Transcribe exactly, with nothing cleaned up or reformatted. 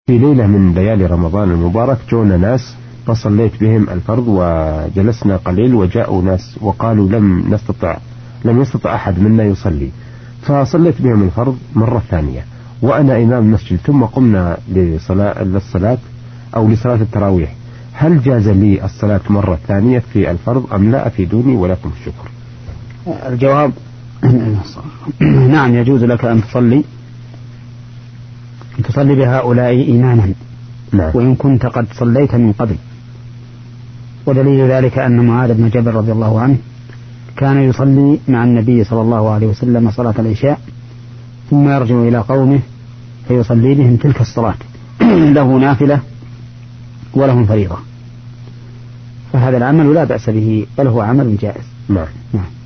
في ليلة من ليالي رمضان المبارك جونا ناس فصليت بهم الفرض وجلسنا قليل، وجاءوا ناس وقالوا لم نستطع لم يستطع أحد منا يصلي، فصليت بهم الفرض مرة ثانية وأنا إمام المسجد، ثم قمنا لصلاة للصلاة أو لصلاة التراويح. هل جاز لي الصلاة مرة ثانية في الفرض أم لا؟ أفيدوني ولكم الشكر. الجواب نعم، يجوز لك أن تصلي تصلي بهؤلاء إيمانا. نعم. وإن كنت قد صليت من قبل، ودليل ذلك أن معاذ بن جبل رضي الله عنه كان يصلي مع النبي صلى الله عليه وسلم صلاة العشاء ثم يرجع إلى قومه فيصلي بهم تلك الصلاة له نافلة ولهم فريضة، فهذا العمل لا بأس به بل هو عمل جائز. نعم. نعم.